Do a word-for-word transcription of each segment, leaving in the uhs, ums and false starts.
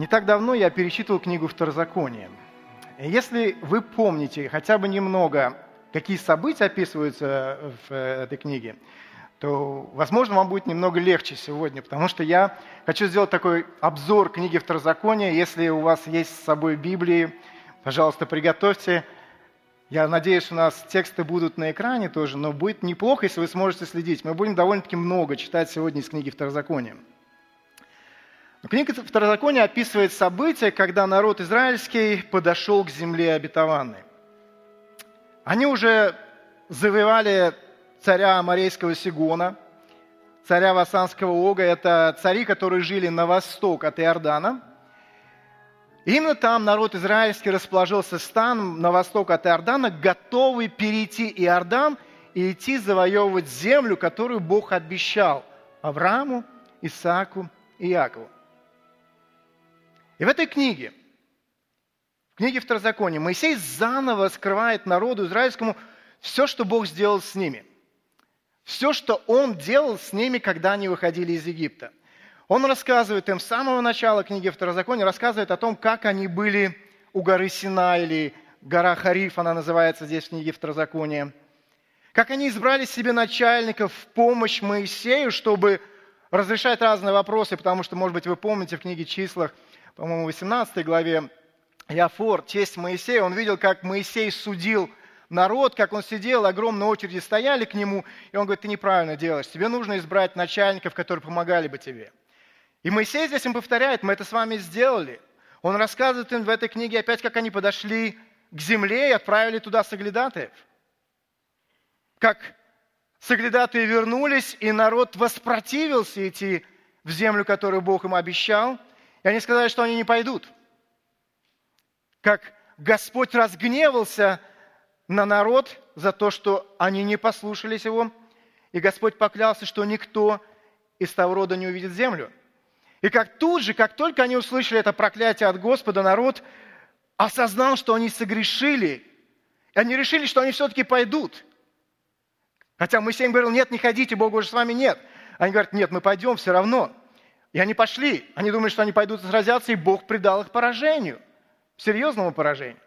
Не так давно я перечитывал книгу Второзакония. И если вы помните хотя бы немного, какие события описываются в этой книге, то, возможно, вам будет немного легче сегодня, потому что я хочу сделать такой обзор книги Второзакония. Если у вас есть с собой Библии, пожалуйста, приготовьте. Я надеюсь, у нас тексты будут на экране тоже, но будет неплохо, если вы сможете следить. Мы будем довольно-таки много читать сегодня из книги Второзакония. Книга Второзакония описывает события, когда народ израильский подошел к земле обетованной. Они уже завоевали царя Аморейского Сигона, царя Васанского Ога. Это цари, которые жили на восток от Иордана. И именно там народ израильский расположился станом на восток от Иордана, готовый перейти Иордан и идти завоевывать землю, которую Бог обещал Аврааму, Исааку и Иакову. И в этой книге, в книге Второзакония, Моисей заново раскрывает народу израильскому все, что Бог сделал с ними. Все, что Он делал с ними, когда они выходили из Египта. Он рассказывает им с самого начала книги Второзакония, рассказывает о том, как они были у горы Синай, или гора Хариф, она называется здесь в книге Второзакония. Как они избрали себе начальников в помощь Моисею, чтобы разрешать разные вопросы, потому что, может быть, вы помните в книге Числах, по-моему, в восемнадцатой главе, Яфор, тесть Моисея, он видел, как Моисей судил народ, как он сидел, огромные очереди стояли к нему, и он говорит: ты неправильно делаешь, тебе нужно избрать начальников, которые помогали бы тебе. И Моисей здесь им повторяет: мы это с вами сделали. Он рассказывает им в этой книге опять, как они подошли к земле и отправили туда соглядатаев. Как соглядатые вернулись, и народ воспротивился идти в землю, которую Бог им обещал, и они сказали, что они не пойдут. Как Господь разгневался на народ за то, что они не послушались Его, и Господь поклялся, что никто из того рода не увидит землю. И как тут же, как только они услышали это проклятие от Господа, народ осознал, что они согрешили, и они решили, что они все-таки пойдут. Хотя Моисей им говорил: нет, не ходите, Бога уже с вами нет. Они говорят: нет, мы пойдем все равно. И они пошли. Они думали, что они пойдут и сразятся, и Бог предал их поражению, серьезному поражению.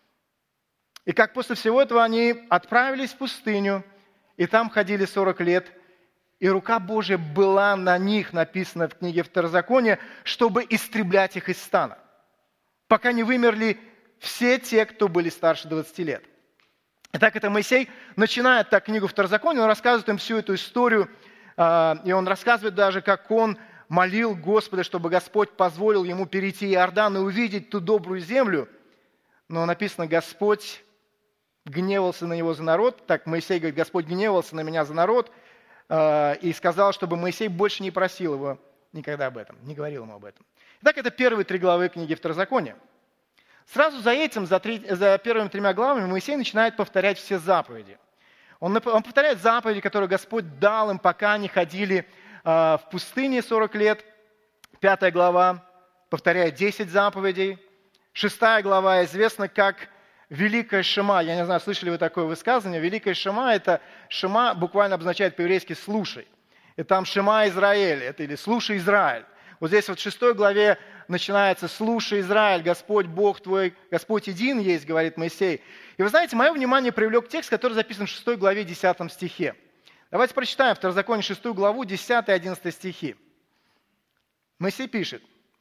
И как после всего этого они отправились в пустыню, и там ходили сорок лет, и рука Божья была на них, написано в книге Второзакония, чтобы истреблять их из стана, пока не вымерли все те, кто были старше двадцати лет. Итак, это Моисей начинает так книгу Второзакония, он рассказывает им всю эту историю, и он рассказывает даже, как он молил Господа, чтобы Господь позволил ему перейти Иордан и увидеть ту добрую землю. Но написано: Господь гневался на него за народ. Так Моисей говорит: Господь гневался на меня за народ, и сказал, чтобы Моисей больше не просил его никогда об этом, не говорил ему об этом. Итак, это первые три главы книги Второзакония. Сразу за этим, за, три, за первыми тремя главами, Моисей начинает повторять все заповеди. Он, он повторяет заповеди, которые Господь дал им, пока они ходили в пустыне сорок лет. Пятая глава повторяет десять заповедей. Шестая глава известна как Великая Шема. Я не знаю, слышали вы такое высказывание. Великая Шема – это Шема буквально обозначает по-еврейски «слушай». И там Шема Израиль, это или «слушай Израиль». Вот здесь вот в шестой главе начинается «слушай Израиль, Господь Бог твой, Господь един есть», говорит Моисей. И вы знаете, мое внимание привлек текст, который записан в шестой главе, десятом стихе. Давайте прочитаем Второзаконие шестую главу, десятый и одиннадцатый стихи. Моисей пишет: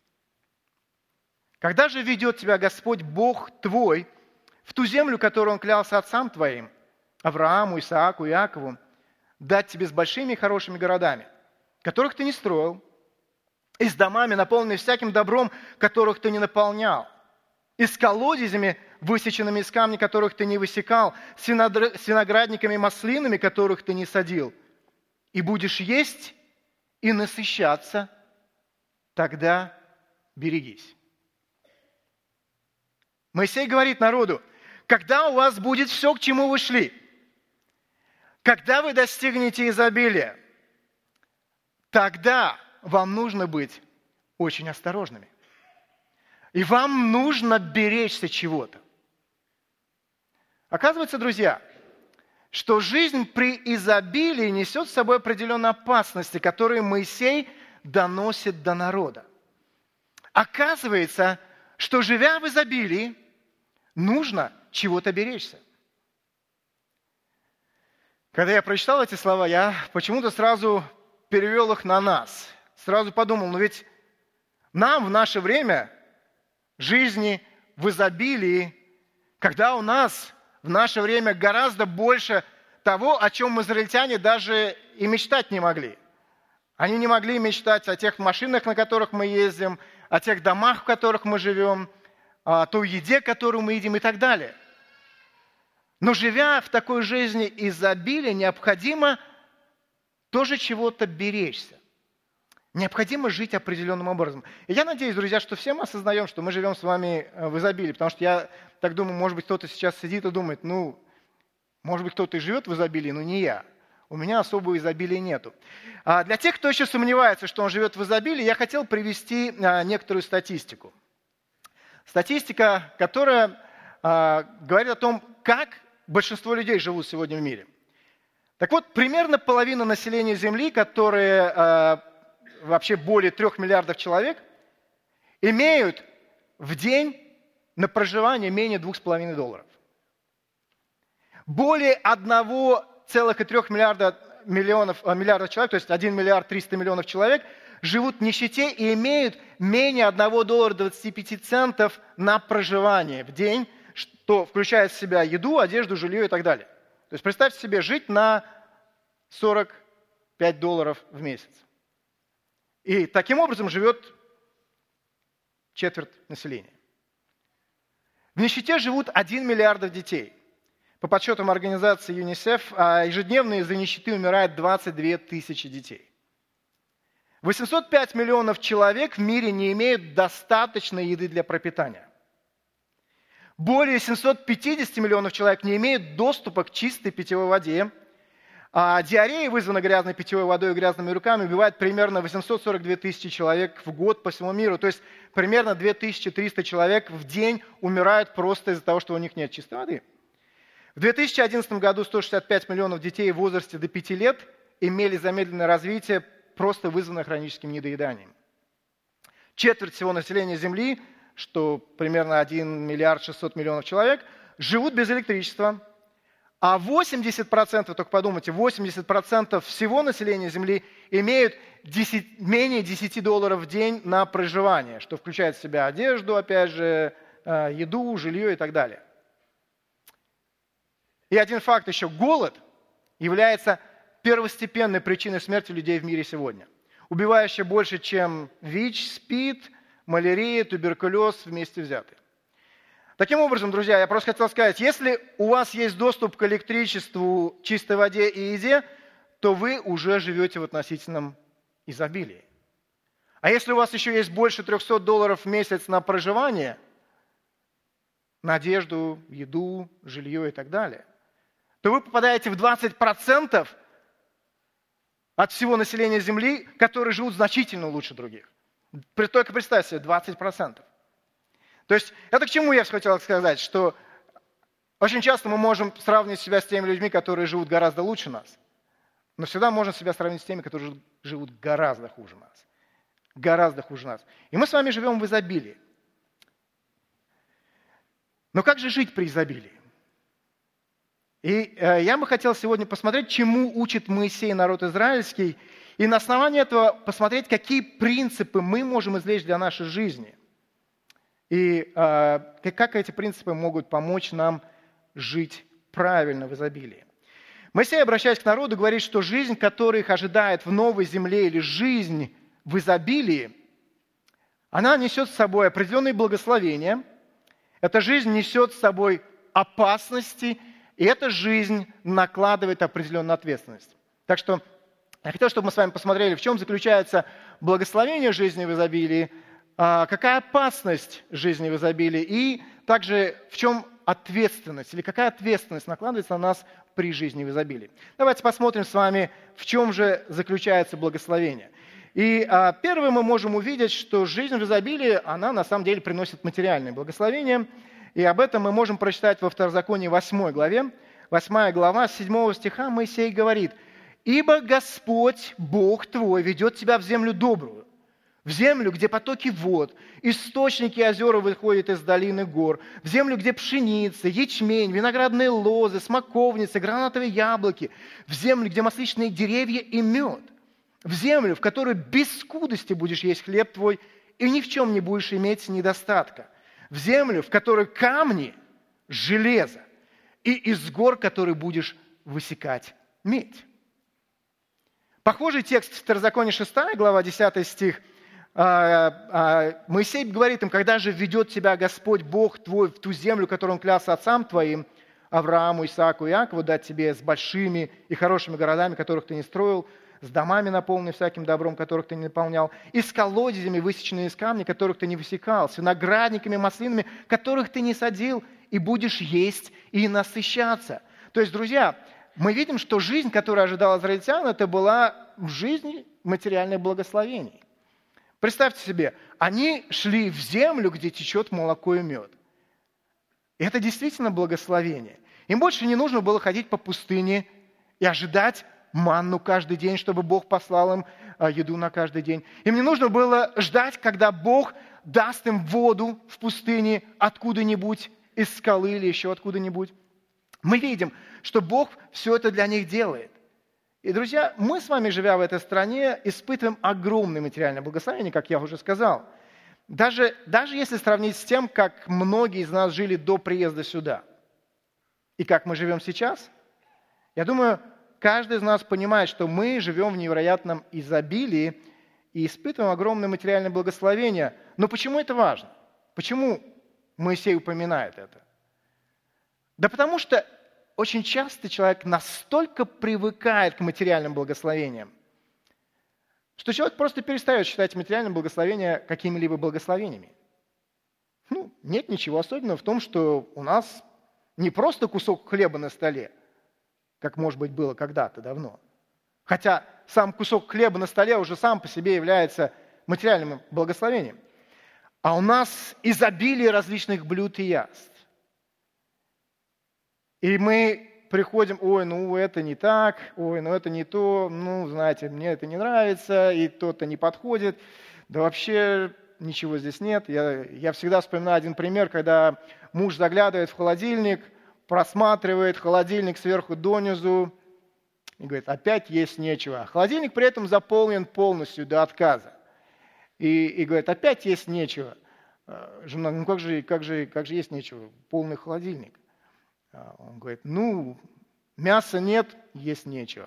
«Когда же ведет тебя Господь Бог твой в ту землю, которую Он клялся отцам твоим, Аврааму, Исааку, Иакову, дать тебе с большими и хорошими городами, которых ты не строил, и с домами, наполненными всяким добром, которых ты не наполнял, и с колодезями, высеченными из камня, которых ты не высекал, с виноградниками и маслинами, которых ты не садил, и будешь есть и насыщаться, тогда берегись». Моисей говорит народу: когда у вас будет все, к чему вы шли, когда вы достигнете изобилия, тогда вам нужно быть очень осторожными. И вам нужно беречься чего-то. Оказывается, друзья, что жизнь при изобилии несет с собой определенные опасности, которые Моисей доносит до народа. Оказывается, что живя в изобилии, нужно чего-то беречься. Когда я прочитал эти слова, я почему-то сразу перевел их на нас. Сразу подумал, ну ведь нам в наше время жизни в изобилии, когда у нас в наше время гораздо больше того, о чем израильтяне даже и мечтать не могли. Они не могли мечтать о тех машинах, на которых мы ездим, о тех домах, в которых мы живем, о той еде, которую мы едим и так далее. Но живя в такой жизни изобилия, необходимо тоже чего-то беречься. Необходимо жить определенным образом. И я надеюсь, друзья, что все мы осознаем, что мы живем с вами в изобилии. Потому что я так думаю, может быть, кто-то сейчас сидит и думает, ну, может быть, кто-то и живет в изобилии, но не я. У меня особого изобилия нету. А для тех, кто еще сомневается, что он живет в изобилии, я хотел привести некоторую статистику. Статистика, которая говорит о том, как большинство людей живут сегодня в мире. Так вот, примерно половина населения Земли, которые э, вообще более трех миллиардов человек, имеют в день на проживание менее двух с половиной долларов. Более одного целых три миллиарда миллионов, э, миллиардов человек, то есть один миллиард триста миллионов человек, живут в нищете и имеют менее одного доллара двадцати пяти центов на проживание в день, что включает в себя еду, одежду, жилье и так далее. То есть представьте себе жить на сорок пять долларов в месяц. И таким образом живет четверть населения. В нищете живут один миллиард детей. По подсчетам организации ЮНИСЕФ, ежедневно из-за нищеты умирает двадцать две тысячи детей. восемьсот пять миллионов человек в мире не имеют достаточной еды для пропитания. Более семьсот пятьдесят миллионов человек не имеют доступа к чистой питьевой воде. А диарея, вызванная грязной питьевой водой и грязными руками, убивает примерно восемьсот сорок две тысячи человек в год по всему миру. То есть примерно две тысячи триста человек в день умирают просто из-за того, что у них нет чистой воды. В две тысячи одиннадцатом году сто шестьдесят пять миллионов детей в возрасте до пяти лет имели замедленное развитие, просто вызванное хроническим недоеданием. Четверть всего населения Земли, что примерно один миллиард шестьсот миллионов человек, живут без электричества. А восемьдесят процентов, только подумайте, восемьдесят процентов всего населения Земли имеют десять, менее десяти долларов в день на проживание, что включает в себя одежду, опять же, еду, жилье и так далее. И один факт еще. Голод является первостепенной причиной смерти людей в мире сегодня. Убивающая больше, чем ВИЧ, СПИД, малярия, туберкулез вместе взятые. Таким образом, друзья, я просто хотел сказать, если у вас есть доступ к электричеству, чистой воде и еде, то вы уже живете в относительном изобилии. А если у вас еще есть больше трехсот долларов в месяц на проживание, на одежду, еду, жилье и так далее, то вы попадаете в двадцать процентов от всего населения Земли, которые живут значительно лучше других. Только представьте себе, двадцать процентов. То есть, это к чему я хотел сказать, что очень часто мы можем сравнивать себя с теми людьми, которые живут гораздо лучше нас, но всегда можно себя сравнить с теми, которые живут гораздо хуже нас. Гораздо хуже нас. И мы с вами живем в изобилии. Но как же жить при изобилии? И э, я бы хотел сегодня посмотреть, чему учит Моисей народ израильский, и на основании этого посмотреть, какие принципы мы можем извлечь для нашей жизни. И э, как эти принципы могут помочь нам жить правильно в изобилии. Моисей, обращаясь к народу, говорит, что жизнь, которая их ожидает в новой земле, или жизнь в изобилии, она несет с собой определенные благословения, эта жизнь несет с собой опасности, и эта жизнь накладывает определенную ответственность. Так что я хотел, чтобы мы с вами посмотрели, в чем заключается благословение жизни в изобилии, какая опасность жизни в изобилии, и также в чем ответственность, или какая ответственность накладывается на нас при жизни в изобилии. Давайте посмотрим с вами, в чем же заключается благословение. И а, первое мы можем увидеть, что жизнь в изобилии, она на самом деле приносит материальное благословение. И об этом мы можем прочитать во Второзаконии восьмой главе. восьмая глава, с седьмого стиха Моисей говорит: «Ибо Господь, Бог твой, ведет тебя в землю добрую, в землю, где потоки вод, источники озера выходят из долины гор, в землю, где пшеница, ячмень, виноградные лозы, смоковницы, гранатовые яблоки, в землю, где масличные деревья и мед, в землю, в которой без скудости будешь есть хлеб твой и ни в чем не будешь иметь недостатка, в землю, в которой камни, железо, и из гор, которые будешь высекать медь. Похожий текст в Второзаконие шестая глава, десятый стих. Моисей говорит им: когда же введет тебя Господь Бог твой в ту землю, которую Он клялся отцам твоим, Аврааму, Исааку и Иакову, дать тебе с большими и хорошими городами, которых ты не строил, с домами, наполненными всяким добром, которых ты не наполнял, и с колодезями, высеченными из камня, которых ты не высекал, с виноградниками, маслинами, которых ты не садил, и будешь есть и насыщаться. То есть, друзья, мы видим, что жизнь, которая ожидала израильтян, это была жизнь материальных благословений. Представьте себе, они шли в землю, где течет молоко и мед. И это действительно благословение. Им больше не нужно было ходить по пустыне и ожидать манну каждый день, чтобы Бог послал им еду на каждый день. Им не нужно было ждать, когда Бог даст им воду в пустыне откуда-нибудь, из скалы или еще откуда-нибудь. Мы видим, что Бог все это для них делает. И, друзья, мы с вами, живя в этой стране, испытываем огромное материальное благословение, как я уже сказал. Даже, даже если сравнить с тем, как многие из нас жили до приезда сюда, и как мы живем сейчас, я думаю, каждый из нас понимает, что мы живем в невероятном изобилии и испытываем огромное материальное благословение. Но почему это важно? Почему Моисей упоминает это? Да потому что очень часто человек настолько привыкает к материальным благословениям, что человек просто перестает считать материальные благословения какими-либо благословениями. Ну, нет ничего особенного в том, что у нас не просто кусок хлеба на столе, как, может быть, было когда-то давно. Хотя сам кусок хлеба на столе уже сам по себе является материальным благословением. А у нас изобилие различных блюд и яств. И мы приходим: ой, ну это не так, ой, ну это не то, ну, знаете, мне это не нравится, и то-то не подходит. Да вообще ничего здесь нет. Я, я всегда вспоминаю один пример, когда муж заглядывает в холодильник, просматривает холодильник сверху донизу и говорит: опять есть нечего. Холодильник при этом заполнен полностью до отказа. И, и говорит: опять есть нечего. Жена: ну как же, как же, как же есть нечего? Полный холодильник. Он говорит: ну, мяса нет, есть нечего.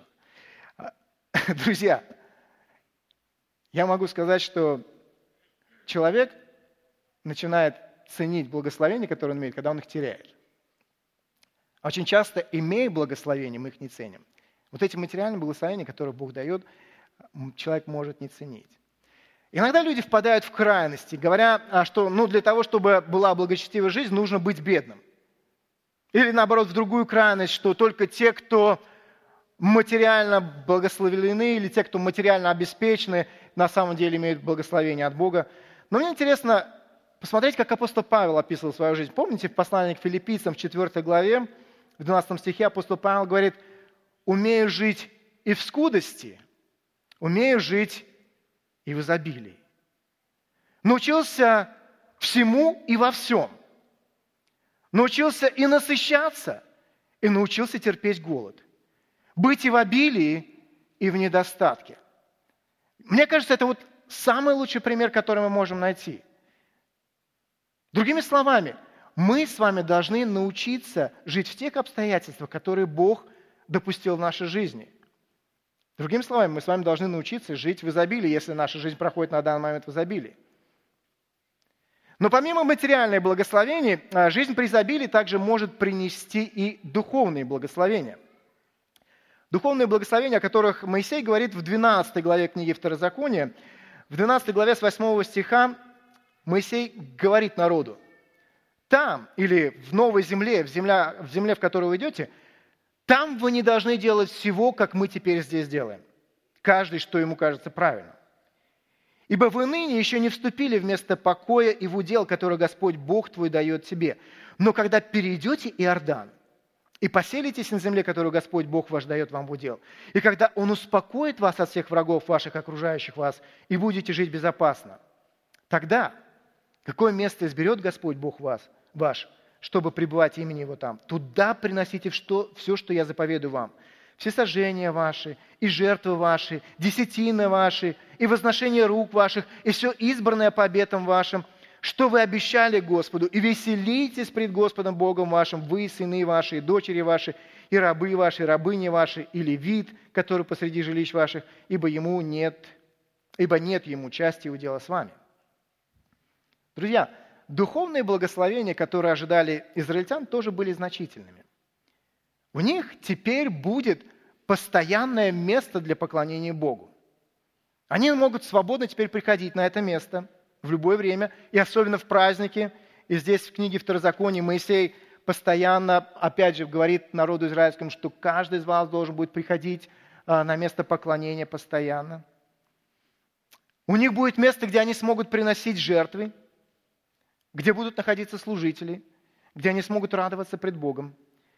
Друзья, я могу сказать, что человек начинает ценить благословения, которые он имеет, когда он их теряет. Очень часто, имея благословения, мы их не ценим. Вот эти материальные благословения, которые Бог дает, человек может не ценить. Иногда люди впадают в крайности, говоря, что ну, для того, чтобы была благочестивая жизнь, нужно быть бедным. Или наоборот, в другую крайность, что только те, кто материально благословлены, или те, кто материально обеспечены, на самом деле имеют благословение от Бога. Но мне интересно посмотреть, как апостол Павел описывал свою жизнь. Помните, в послании к Филиппийцам в четвёртой главе, в двенадцатом стихе апостол Павел говорит: «Умею жить и в скудости, умею жить и в изобилии. Научился всему и во всем. Научился и насыщаться, и научился терпеть голод. Быть и в обилии, и в недостатке». Мне кажется, это вот самый лучший пример, который мы можем найти. Другими словами, мы с вами должны научиться жить в тех обстоятельствах, которые Бог допустил в нашей жизни. Другими словами, мы с вами должны научиться жить в изобилии, если наша жизнь проходит на данный момент в изобилии. Но помимо материальных благословений, жизнь при изобилии также может принести и духовные благословения. Духовные благословения, о которых Моисей говорит в двенадцатой главе книги Второзакония. В двенадцатой главе с восьмого стиха Моисей говорит народу: «Там, или в новой земле, в земле, в земле, в которую вы идете, там вы не должны делать всего, как мы теперь здесь делаем, каждый, что ему кажется правильным. Ибо вы ныне еще не вступили в место покоя и в удел, который Господь Бог твой дает тебе. Но когда перейдете Иордан и поселитесь на земле, которую Господь Бог ваш дает вам в удел. И когда Он успокоит вас от всех врагов ваших, окружающих вас, и будете жить безопасно, тогда какое место изберет Господь Бог вас, ваш, чтобы пребывать имени Его там? Туда приносите что, все, что я заповедую вам. Все сожжения ваши, и жертвы ваши, десятины ваши, и возношение рук ваших, и все избранное по обетам вашим, что вы обещали Господу, и веселитесь пред Господом Богом вашим, вы, сыны ваши, и дочери ваши, и рабы ваши, и рабыни ваши, и левит, который посреди жилищ ваших, ибо ему нет, ибо нет ему части удела с вами». Друзья, духовные благословения, которые ожидали израильтян, тоже были значительными. У них теперь будет постоянное место для поклонения Богу. Они могут свободно теперь приходить на это место в любое время, и особенно в праздники. И здесь в книге Второзакония Моисей постоянно, опять же, говорит народу израильскому, что каждый из вас должен будет приходить на место поклонения постоянно. У них будет место, где они смогут приносить жертвы, где будут находиться служители, где они смогут радоваться пред Богом.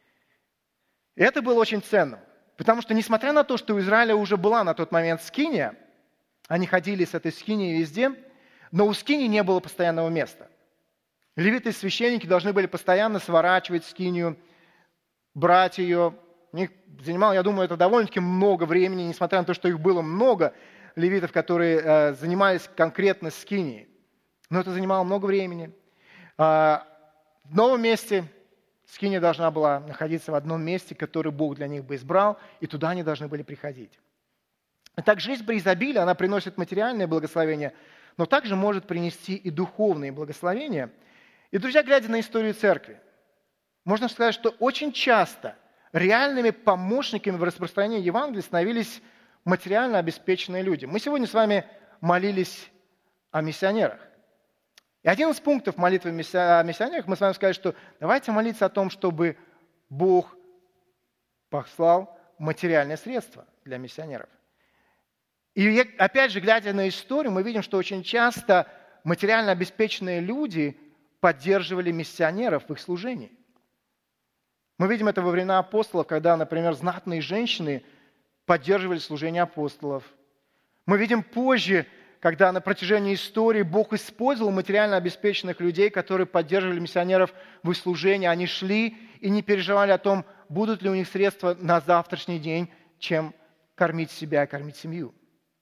И это было очень ценно, потому что, несмотря на то, что у Израиля уже была на тот момент скиния, они ходили с этой скинией везде, но у скинии не было постоянного места. Левиты и священники должны были постоянно сворачивать скинию, брать ее. У них занимало, я думаю, это довольно-таки много времени, несмотря на то, что их было много, левитов, которые э, занимались конкретно скинией. Но это занимало много времени. А, в новом месте скиния должна была находиться в одном месте, которое Бог для них бы избрал, и туда они должны были приходить. Итак, жизнь при изобилии, она приносит материальное благословение, но также может принести и духовные благословения. И, друзья, глядя на историю церкви, можно сказать, что очень часто реальными помощниками в распространении Евангелия становились материально обеспеченные люди. Мы сегодня с вами молились о миссионерах. И один из пунктов молитвы о миссионерах, мы с вами сказали, что давайте молиться о том, чтобы Бог послал материальные средства для миссионеров. И опять же, глядя на историю, мы видим, что очень часто материально обеспеченные люди поддерживали миссионеров в их служении. Мы видим это во времена апостолов, когда, например, знатные женщины поддерживали служение апостолов. Мы видим позже, когда на протяжении истории Бог использовал материально обеспеченных людей, которые поддерживали миссионеров в их служении. Они шли и не переживали о том, будут ли у них средства на завтрашний день, чем кормить себя и кормить семью.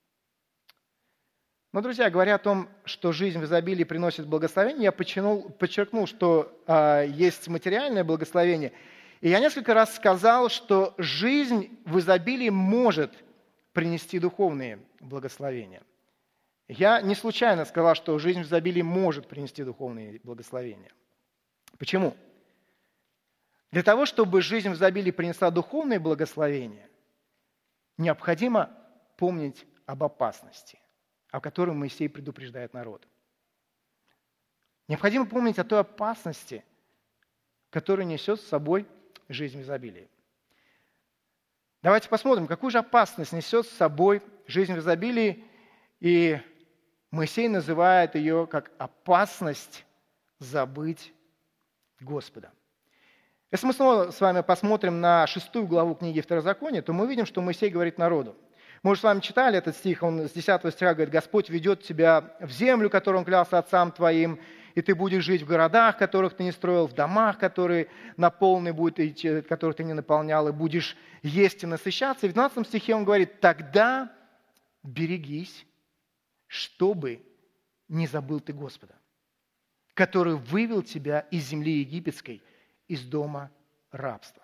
Но, друзья, говоря о том, что жизнь в изобилии приносит благословение, я подчеркнул, подчеркнул что э, есть материальное благословение. И я несколько раз сказал, что жизнь в изобилии может принести духовные благословения. Я не случайно сказал, что жизнь в изобилии может принести духовные благословения. Почему? Для того, чтобы жизнь в изобилии принесла духовные благословения, необходимо помнить об опасности, о которой Моисей предупреждает народ. Необходимо помнить о той опасности, которую несет с собой жизнь в изобилии. Давайте посмотрим, какую же опасность несет с собой жизнь в изобилии, и Моисей называет ее как опасность забыть Господа. Если мы снова с вами посмотрим на шестую главу книги Второзакония, то мы увидим, что Моисей говорит народу. Мы уже с вами читали этот стих, он с десятого стиха говорит: «Господь ведет тебя в землю, которую Он клялся отцам твоим, и ты будешь жить в городах, которых ты не строил, в домах, которые наполнены будут, и которых ты не наполнял, и будешь есть и насыщаться». И в двенадцатом стихе он говорит: «Тогда берегись, чтобы не забыл ты Господа, который вывел тебя из земли египетской, из дома рабства».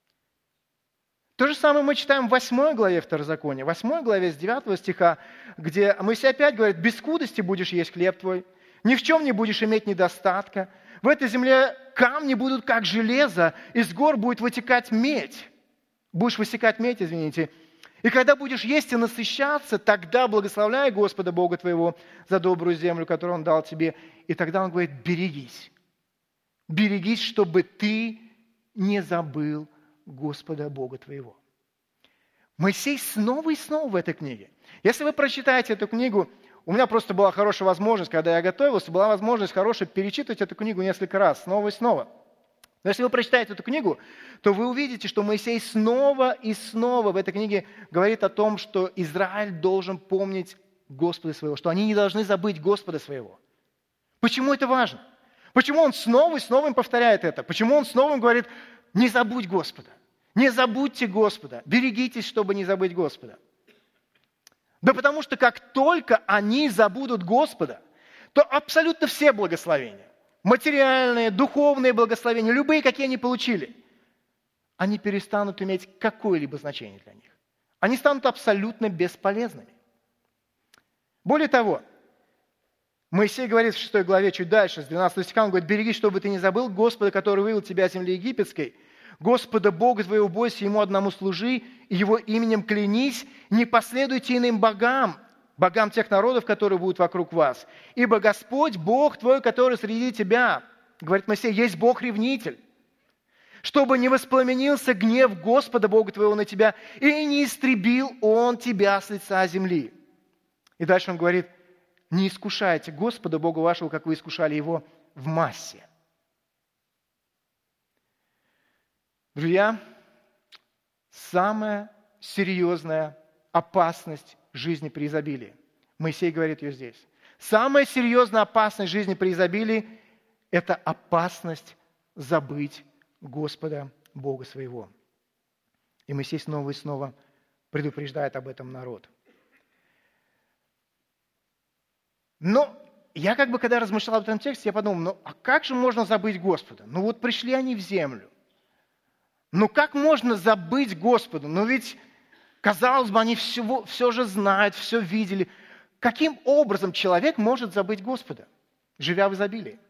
То же самое мы читаем в восьмой главе Второзакония, в восьмой главе с девятого стиха, где Моисей опять говорит: «Без скудости будешь есть хлеб твой, ни в чем не будешь иметь недостатка. В этой земле камни будут как железо, из гор будет вытекать медь». Будешь высекать медь, извините. «И когда будешь есть и насыщаться, тогда благословляй Господа Бога твоего за добрую землю, которую Он дал тебе». И тогда Он говорит: берегись. Берегись, чтобы ты не забыл Господа Бога твоего. Моисей снова и снова в этой книге. Если вы прочитаете эту книгу, у меня просто была хорошая возможность, когда я готовился, была возможность хорошая перечитывать эту книгу несколько раз, снова и снова. Но если вы прочитаете эту книгу, то вы увидите, что Моисей снова и снова в этой книге говорит о том, что Израиль должен помнить Господа своего, что они не должны забыть Господа своего. Почему это важно? Почему он снова и снова им повторяет это? Почему он снова им говорит, не забудь Господа, не забудьте Господа, берегитесь, чтобы не забыть Господа? Да потому что как только они забудут Господа, то абсолютно все благословения, материальные, духовные благословения, любые, какие они получили, они перестанут иметь какое-либо значение для них. Они станут абсолютно бесполезными. Более того, Моисей говорит в шестой главе, чуть дальше, с двенадцатого стиха, он говорит, «Берегись, чтобы ты не забыл Господа, который вывел тебя из земли египетской. Господа Бога твоего бойся, Ему одному служи, и Его именем клянись, не последуйте иным богам, богам тех народов, которые будут вокруг вас. Ибо Господь, Бог твой, который среди тебя, говорит Моисей, есть Бог-ревнитель, чтобы не воспламенился гнев Господа Бога твоего на тебя, и не истребил Он тебя с лица земли». И дальше он говорит, «Не искушайте Господа Бога вашего, как вы искушали Его в массе». Друзья, самая серьезная опасность жизни при изобилии. Моисей говорит ее здесь. Самая серьезная опасность жизни при изобилии – это опасность забыть Господа Бога своего. И Моисей снова и снова предупреждает об этом народ. Но я как бы, когда размышлял об этом тексте, я подумал, ну а как же можно забыть Господа? Ну вот пришли они в землю. Ну как можно забыть Господа? Ну ведь, казалось бы, они все, все же знают, все видели. Каким образом человек может забыть Господа, живя в изобилии?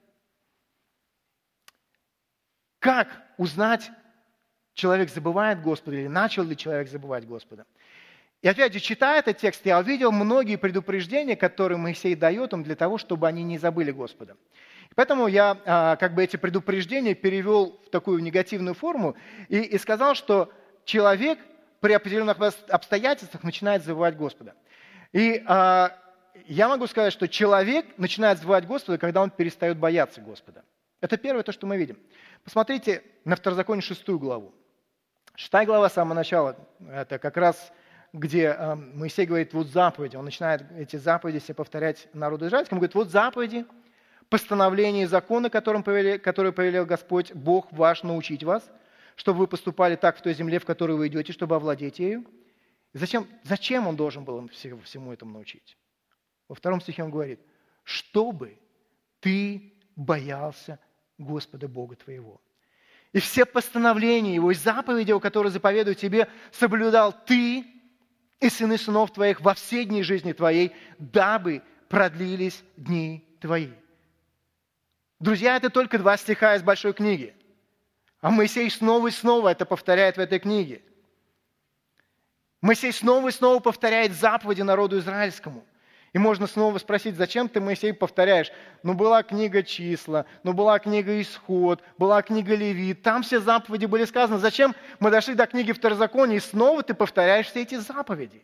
Как узнать, человек забывает Господа или начал ли человек забывать Господа? И опять же, читая этот текст, я увидел многие предупреждения, которые Моисей дает им для того, чтобы они не забыли Господа. Поэтому я как бы эти предупреждения перевел в такую негативную форму и, и сказал, что человек при определенных обстоятельствах начинает забывать Господа. И а, я могу сказать, что человек начинает забывать Господа, когда он перестает бояться Господа. Это первое, то, что мы видим. Посмотрите на Второзаконие шестую главу. Шестая глава с самого начала, это как раз где а, Моисей говорит, вот заповеди, он начинает эти заповеди себе повторять народу израильскому, он говорит, вот заповеди, постановления и законы, которым повелел, которые повелел Господь, Бог ваш, научить вас, чтобы вы поступали так в той земле, в которую вы идете, чтобы овладеть ею. Зачем, зачем он должен был им всему, всему этому научить? Во втором стихе он говорит, чтобы ты боялся Господа Бога твоего. И все постановления Его, и заповеди Его, которые заповедуют тебе, соблюдал ты и сыны сынов твоих во все дни жизни твоей, дабы продлились дни твои. Друзья, это только два стиха из большой книги. А Моисей снова и снова это повторяет в этой книге. Моисей снова и снова повторяет заповеди народу израильскому. И можно снова спросить, зачем ты, Моисей, повторяешь? Ну, была книга Числа, ну, была книга Исход, была книга Левит. Там все заповеди были сказаны. Зачем мы дошли до книги Второзакония, и снова ты повторяешь все эти заповеди?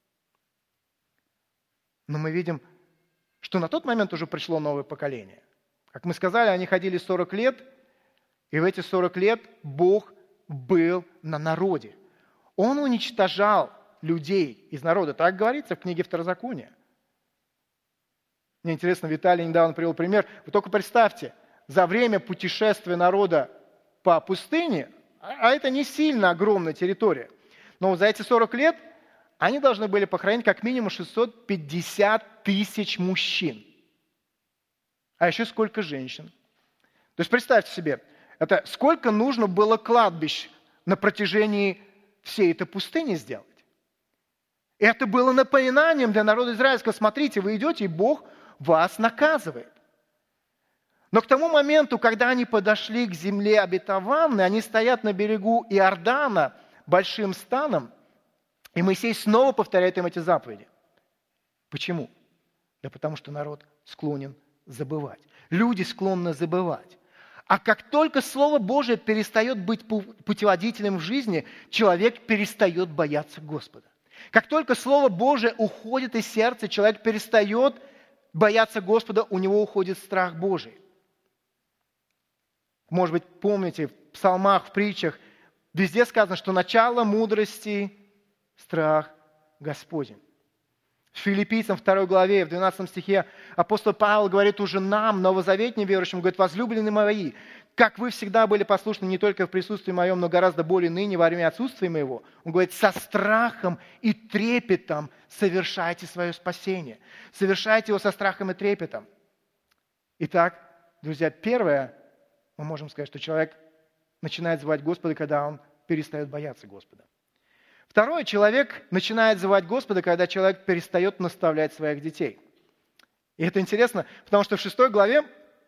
Но мы видим, что на тот момент уже пришло новое поколение. Как мы сказали, они ходили сорок лет, и в эти сорок лет Бог был на народе. Он уничтожал людей из народа. Так говорится в книге Второзакония. Мне интересно, Виталий недавно привел пример. Вы только представьте, за время путешествия народа по пустыне, а это не сильно огромная территория, но за эти сорок лет они должны были похоронить как минимум шестьсот пятьдесят тысяч мужчин. А еще сколько женщин. То есть представьте себе, это сколько нужно было кладбищ на протяжении всей этой пустыни сделать. И это было напоминанием для народа израильского. Смотрите, вы идете, и Бог вас наказывает. Но к тому моменту, когда они подошли к земле обетованной, они стоят на берегу Иордана большим станом, и Моисей снова повторяет им эти заповеди. Почему? Да потому что народ склонен забывать. Люди склонны забывать. А как только Слово Божие перестает быть путеводителем в жизни, человек перестает бояться Господа. Как только Слово Божие уходит из сердца, человек перестает бояться Господа, у него уходит страх Божий. может быть, помните, в псалмах, в притчах, везде сказано, что начало мудрости – страх Господень. В Филиппийцам второй главе, в двенадцатом стихе апостол Павел говорит уже нам, новозаветним верующим, говорит: «Возлюбленные мои, как вы всегда были послушны не только в присутствии моем, но гораздо более ныне во время отсутствия моего». Он говорит: «Со страхом и трепетом совершайте свое спасение». Совершайте его со страхом и трепетом. Итак, друзья, первое, мы можем сказать, что человек начинает звать Господа, когда он перестает бояться Господа. Второе, человек начинает звать Господа, когда человек перестает наставлять своих детей. И это интересно, потому что в шестой главе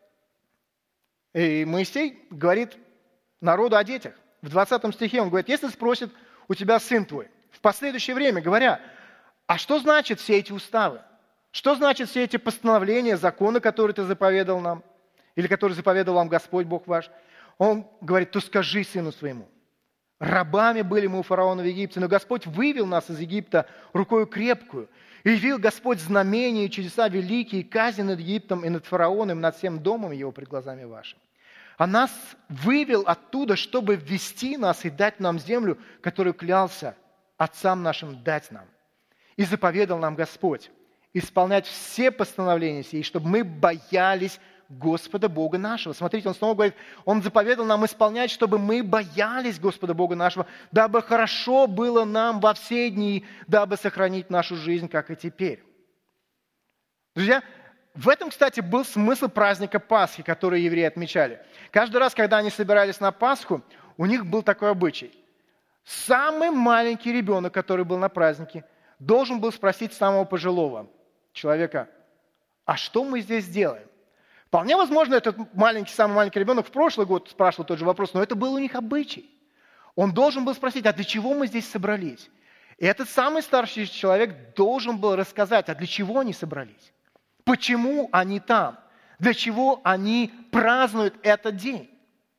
Моисей говорит народу о детях. В двадцатом стихе он говорит: «Если спросит у тебя сын твой», в последующее время говоря: «А что значит все эти уставы? Что значит все эти постановления, законы, которые ты заповедал нам, или которые заповедал вам Господь Бог ваш?» Он говорит: «То скажи сыну своему». Рабами были мы у фараона в Египте, но Господь вывел нас из Египта рукою крепкую. И явил Господь знамения и чудеса великие, казни над Египтом и над фараоном, над всем домом его пред глазами вашими. А нас вывел оттуда, чтобы ввести нас и дать нам землю, которую клялся отцам нашим дать нам. И заповедал нам Господь исполнять все постановления сии, чтобы мы боялись Господа Бога нашего». Смотрите, он снова говорит, он заповедал нам исполнять, чтобы мы боялись Господа Бога нашего, дабы хорошо было нам во все дни, дабы сохранить нашу жизнь, как и теперь. Друзья, в этом, кстати, был смысл праздника Пасхи, который евреи отмечали. Каждый раз, когда они собирались на Пасху, у них был такой обычай. Самый маленький ребенок, который был на празднике, должен был спросить самого пожилого человека: «А что мы здесь делаем?» Вполне возможно, этот маленький, самый маленький ребенок в прошлый год спрашивал тот же вопрос, но это был у них обычай. Он должен был спросить: «А для чего мы здесь собрались?» И этот самый старший человек должен был рассказать: а для чего они собрались? Почему они там? Для чего они празднуют этот день?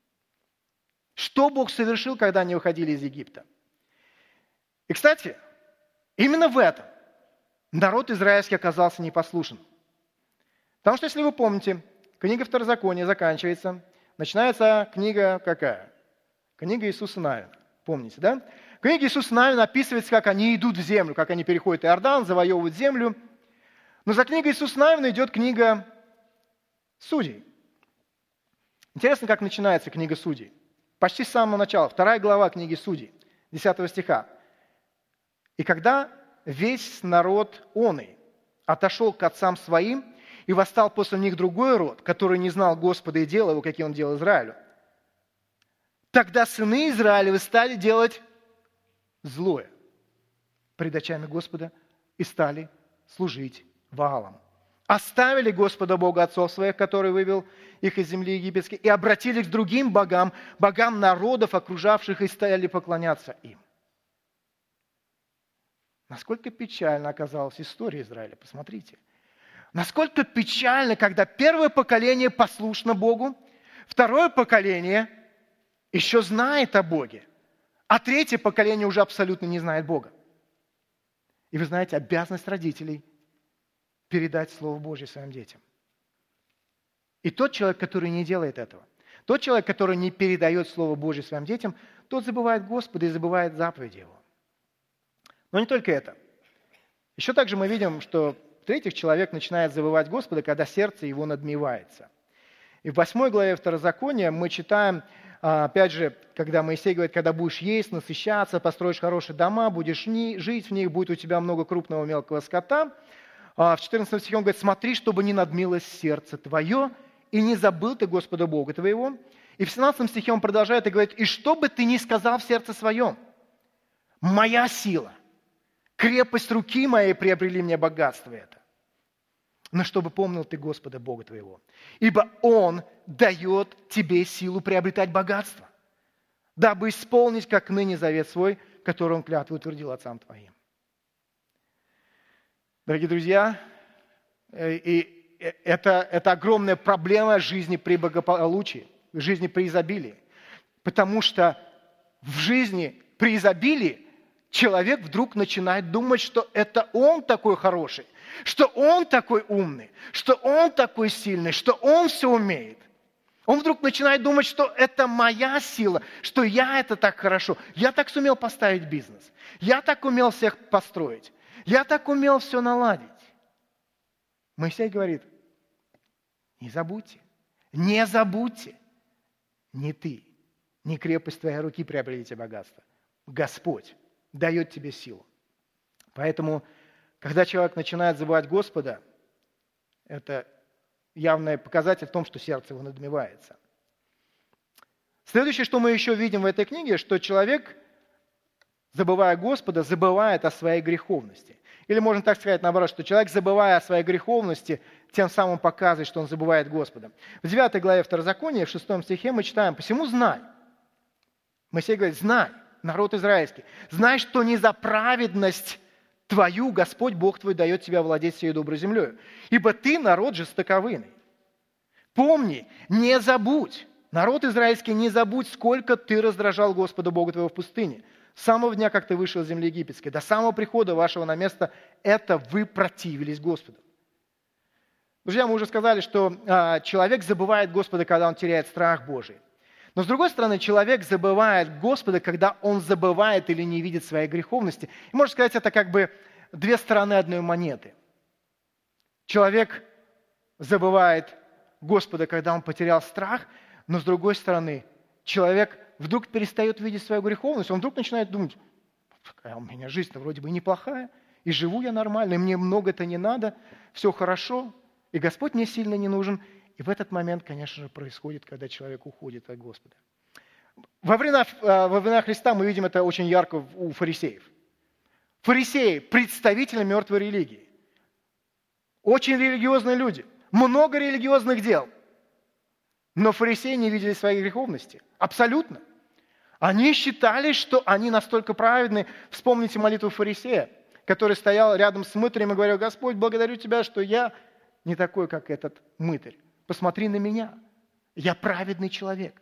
Что Бог совершил, когда они уходили из Египта? И, кстати, именно в этом народ израильский оказался непослушен. Потому что, если вы помните, книга Второзакония заканчивается, начинается книга какая? Книга Иисуса Навина. Помните, да? В книге Иисуса Навина описывается, как они идут в землю, как они переходят Иордан, завоевывают землю. Но за книгой Иисуса Навина идет книга Судей. Интересно, как начинается книга Судей. Почти с самого начала, вторая глава книги Судей, десятого стиха. «И когда весь народ оный отошел к отцам своим, и восстал после них другой род, который не знал Господа и делал его, какие он делал Израилю, тогда сыны Израилевы стали делать злое пред очами Господа и стали служить Ваалам. Оставили Господа Бога отцов своих, который вывел их из земли египетской, и обратились к другим богам, богам народов, окружавших, и стали поклоняться им». Насколько печально оказалась история Израиля, посмотрите. Насколько печально, когда первое поколение послушно Богу, второе поколение еще знает о Боге, а третье поколение уже абсолютно не знает Бога. И вы знаете, обязанность родителей – передать Слово Божье своим детям. И тот человек, который не делает этого, тот человек, который не передает Слово Божье своим детям, тот забывает Господа и забывает заповеди Его. Но не только это. Еще также мы видим, что в-третьих, человек начинает забывать Господа, когда сердце его надмевается. И в восьмой главе Второзакония мы читаем, опять же, когда Моисей говорит: «Когда будешь есть, насыщаться, построишь хорошие дома, будешь жить в них, будет у тебя много крупного мелкого скота». В четырнадцатом стихе он говорит: «Смотри, чтобы не надмилось сердце твое, и не забыл ты Господа Бога твоего». И в семнадцатом стихе он продолжает и говорит: «И что бы ты ни сказал в сердце своем, моя сила, крепость руки моей приобрели мне богатство это. Но чтобы помнил ты Господа Бога твоего, ибо Он дает тебе силу приобретать богатство, дабы исполнить, как ныне, завет свой, который Он клятву утвердил отцам твоим». Дорогие друзья, и это, это огромная проблема жизни при благополучии, жизни при изобилии. Потому что в жизни при изобилии человек вдруг начинает думать, что это он такой хороший, что он такой умный, что он такой сильный, что он все умеет. Он вдруг начинает думать, что это моя сила, что я это так хорошо. Я так сумел поставить бизнес. Я так умел всех построить. Я так умел все наладить. Моисей говорит, не забудьте, не забудьте. Не ты, не крепость твоей руки приобрели тебе богатство. Господь дает тебе силу. Поэтому, когда человек начинает забывать Господа, это явный показатель в том, что сердце его надмевается. Следующее, что мы еще видим в этой книге, что человек, забывая Господа, забывает о своей греховности. Или можно так сказать, наоборот, что человек, забывая о своей греховности, тем самым показывает, что он забывает Господа. В девятой главе Второзакония, в шестом стихе мы читаем, «Посему знай». Моисей говорит, знай, народ израильский, знай, что не за праведность твою Господь Бог твой дает тебе владеть всей доброй землей. Ибо ты народ жестоковыйный. Помни, не забудь, народ израильский, не забудь, сколько ты раздражал Господа Бога твоего в пустыне. С самого дня, как ты вышел из земли египетской, до самого прихода вашего на место, это вы противились Господу. Друзья, мы уже сказали, что а, человек забывает Господа, когда он теряет страх Божий. Но, с другой стороны, человек забывает Господа, когда он забывает или не видит своей греховности. И можно сказать, это как бы две стороны одной монеты. Человек забывает Господа, когда он потерял страх, но, с другой стороны, человек вдруг перестает видеть свою греховность, он вдруг начинает думать, какая у меня жизнь-то вроде бы неплохая, и живу я нормально, и мне много-то не надо, все хорошо, и Господь мне сильно не нужен. И в этот момент, конечно же, происходит, когда человек уходит от Господа. Во времена, во времена Христа мы видим это очень ярко у фарисеев. Фарисеи – представители мертвой религии. Очень религиозные люди. Много религиозных дел. Но фарисеи не видели своей греховности. Абсолютно. Они считали, что они настолько праведны. Вспомните молитву фарисея, который стоял рядом с мытарем и говорил, Господь, благодарю Тебя, что я не такой, как этот мытарь. Посмотри на меня. Я праведный человек.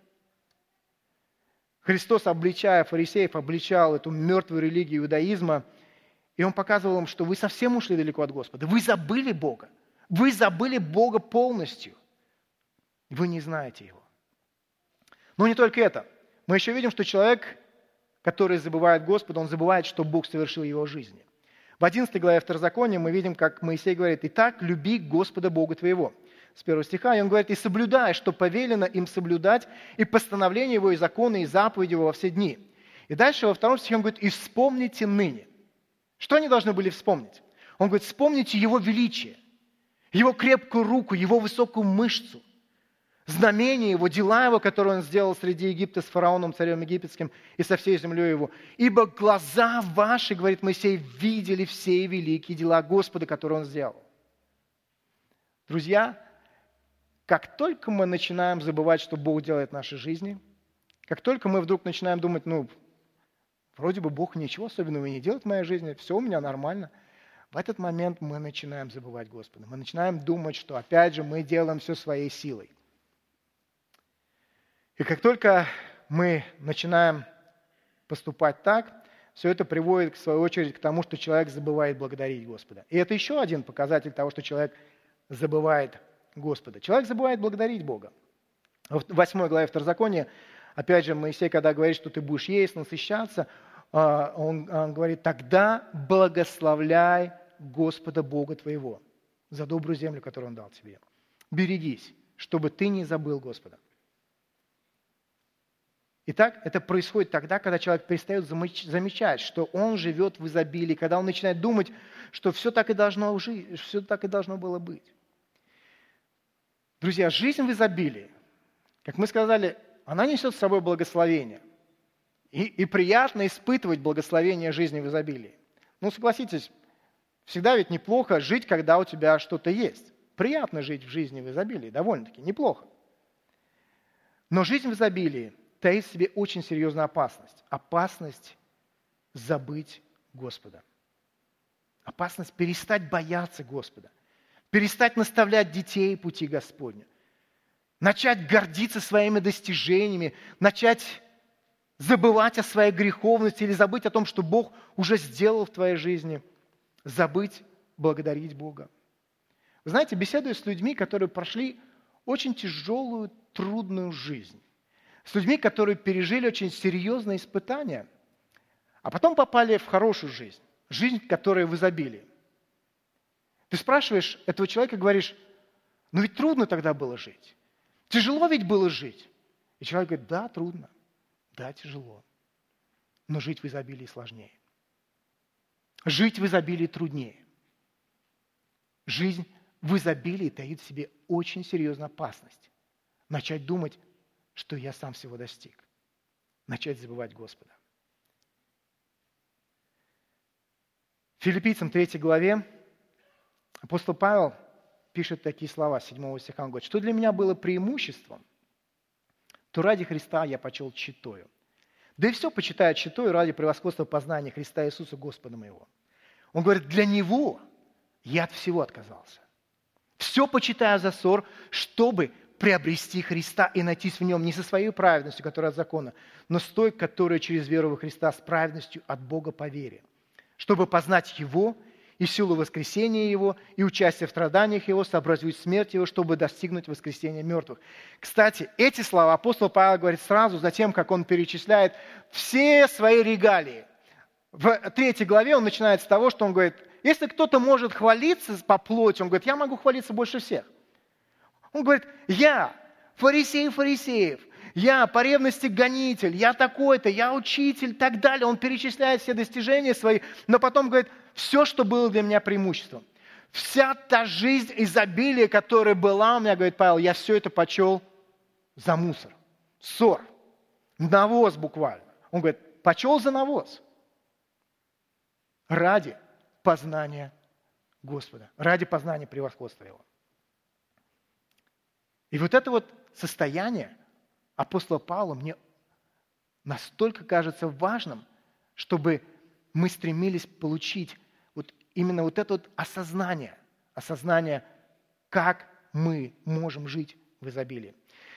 Христос, обличая фарисеев, обличал эту мертвую религию иудаизма, и Он показывал им, что вы совсем ушли далеко от Господа. Вы забыли Бога. Вы забыли Бога полностью. Вы не знаете Его. Но не только это. Мы еще видим, что человек, который забывает Господа, он забывает, что Бог совершил в его жизни. В одиннадцатой главе Второзакония мы видим, как Моисей говорит, «Итак, люби Господа Бога твоего». С первого стиха, и он говорит, «И соблюдай, что повелено им соблюдать, и постановление его, и законы, и заповеди его во все дни». И дальше во втором стихе он говорит, «И вспомните ныне». Что они должны были вспомнить? Он говорит, вспомните его величие, его крепкую руку, его высокую мышцу, знамения его, дела его, которые он сделал среди Египта с фараоном, царем египетским, и со всей землей его. «Ибо глаза ваши, — говорит Моисей, — видели все великие дела Господа, которые он сделал». Друзья, как только мы начинаем забывать, что Бог делает в нашей жизни, как только мы вдруг начинаем думать, ну, вроде бы Бог ничего особенного не делает в моей жизни, все у меня нормально, в этот момент мы начинаем забывать Господа. Мы начинаем думать, что, опять же, мы делаем все своей силой. И как только мы начинаем поступать так, все это приводит, в свою очередь, к тому, что человек забывает благодарить Господа. И это еще один показатель того, что человек забывает Господа. Человек забывает благодарить Бога. В восьмой главе Второзакония, опять же, Моисей, когда говорит, что ты будешь есть, насыщаться, он, он говорит, тогда благословляй Господа Бога твоего за добрую землю, которую Он дал тебе. Берегись, чтобы ты не забыл Господа. Итак, это происходит тогда, когда человек перестает замечать, что он живет в изобилии, когда он начинает думать, что все так и должно жить, все так и должно было быть. Друзья, жизнь в изобилии, как мы сказали, она несет с собой благословение. И, и приятно испытывать благословение жизни в изобилии. Ну, согласитесь, всегда ведь неплохо жить, когда у тебя что-то есть. Приятно жить в жизни в изобилии, довольно-таки неплохо. Но жизнь в изобилии таит в себе очень серьезную опасность. Опасность забыть Господа. Опасность перестать бояться Господа. Перестать наставлять детей пути Господня. Начать гордиться своими достижениями. Начать забывать о своей греховности или забыть о том, что Бог уже сделал в твоей жизни. Забыть благодарить Бога. Вы знаете, беседуя с людьми, которые прошли очень тяжелую, трудную жизнь. С людьми, которые пережили очень серьезные испытания, а потом попали в хорошую жизнь, жизнь, которая в изобилии. Ты спрашиваешь этого человека, говоришь, ну ведь трудно тогда было жить. Тяжело ведь было жить. И человек говорит, да, трудно, да, тяжело. Но жить в изобилии сложнее. Жить в изобилии труднее. Жизнь в изобилии таит в себе очень серьезную опасность. Начать думать, что я сам всего достиг. Начать забывать Господа. В Филиппийцам третьей главе апостол Павел пишет такие слова, седьмого стиха, он говорит, что для меня было преимуществом, то ради Христа я почел тщетою. Да и все почитаю тщетою ради превосходства познания Христа Иисуса Господа моего. Он говорит, для Него я от всего отказался. Все почитаю за ссор, чтобы приобрести Христа и найтись в Нем не со своей праведностью, которая от закона, но с той, которая через веру во Христа с праведностью от Бога по вере, чтобы познать Его и силу воскресения Его, и участие в страданиях Его, сообразить смерть Его, чтобы достигнуть воскресения мертвых. Кстати, эти слова апостол Павел говорит сразу за тем, как он перечисляет все свои регалии. В третьей главе он начинает с того, что он говорит, если кто-то может хвалиться по плоти, он говорит, я могу хвалиться больше всех. Он говорит, я фарисей фарисеев, я по ревности гонитель, я такой-то, я учитель и так далее. Он перечисляет все достижения свои, но потом говорит, все, что было для меня преимуществом. Вся та жизнь изобилия, которая была у меня, говорит Павел, я все это почел за мусор, ссор, навоз буквально. Он говорит, почел за навоз ради познания Господа, ради познания превосходства Его. И вот это вот состояние апостола Павла мне настолько кажется важным, чтобы мы стремились получить вот именно вот это вот осознание, осознание, как мы можем жить в изобилии.